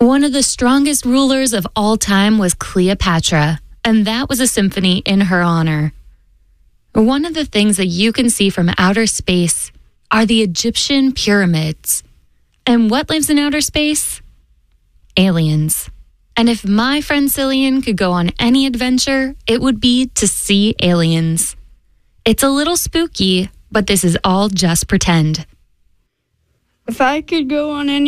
One of the strongest rulers of all time was Cleopatra, and that was a symphony in her honor. One of the things that you can see from outer space are the Egyptian pyramids. And what lives in outer space? Aliens. And if my friend Cillian could go on any adventure, it would be to see aliens. It's a little spooky, but this is all just pretend. If I could go on any